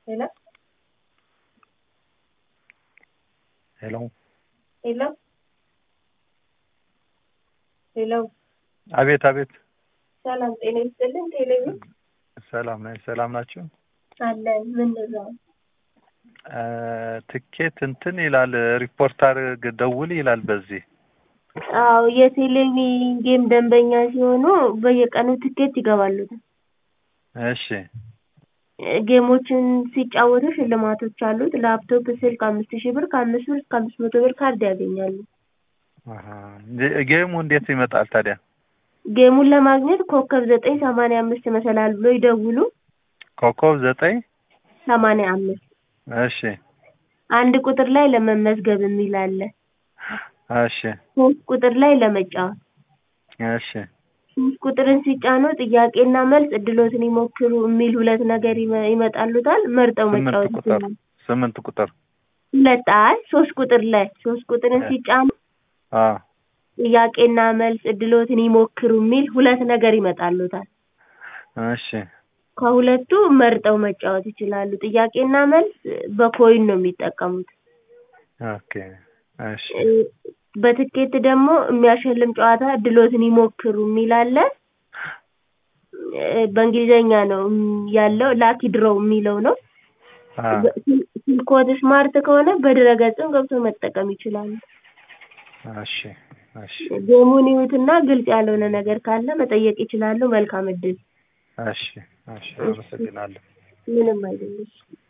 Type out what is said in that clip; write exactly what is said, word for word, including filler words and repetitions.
Hello? Hello. Hello? Hello? አቤት አቤት። ሰላም ጤና ይስጥልኝ። ቴሌቪዥን ሰላም ነኝ። ሰላም ናችሁ? አለን። ምን ነው? ትኬት እንትን ይላል ሪፖርት አድርግ ደውል ይላል በዚህ። አዎ የቴሌቪዥን ጌም ደንበኛ ሲሆኑ በየቀኑ ትኬት ይገባሉ። እሺ ጌሞችን ሲጫወቱ ሽልማቶች አሉት። ላፕቶፕ፣ ስልክ አምስት ሺህ ብር ከአምስት ብር እስከ አምስት መቶ ብር ካርድ ያገኛሉ። አሃ ጌሙ እንዴት ይመጣል ታዲያ? ጌሙን ለማግኘት ኮከብ ዘጠኝ ሰማንያ አምስት መሰላል ብሎ ይደውሉ። ኮከብ ዘጠኝ ሰማንያ አምስት እሺ አንድ ቁጥር ላይ ለመመዝገብ የሚል አለ። እሺ ሶስት ቁጥር ላይ ለመጫወት። እሺ ሶስት ቁጥርን ሲጫኑ ጥያቄና መልስ እድሎትን ይሞክሩ የሚል ሁለት ነገር ይመጣሉታል። መርጠው መጫወት ይችላሉ። ስምንት ቁጥር ሁለት አይ ሶስት ቁጥር ላይ ሶስት ቁጥርን ሲጫኑ አ ጥያቄና መልስ እድሎትን ይሞክሩ የሚል ሁለት ነገር ይመጣሉታል። እሺ ከሁለቱ መርጠው መጫወት ይችላሉ። ጥያቄና መልስ በኮይን ነው የሚጠቀሙት። ኦኬ እሺ በትኬት ደግሞ የሚያሸልም ጨዋታ እድሎትን ይሞክሩ የሚል አለ። በእንግሊዘኛ ነው ያለው። ላኪ ድሮው የሚለው ነው። ስልክዎት ስማርት ከሆነ በድረ-ገጽም ገብተው መጠቀም ይችላሉ። እሺ እሺ ጌሙን ይዩትና ግልጽ ያልሆነ ነገር ካለ መጠየቅ ይችላሉ። መልካም እድል። እሺ እሺ አመሰግናለሁ። ምንም አይደለም።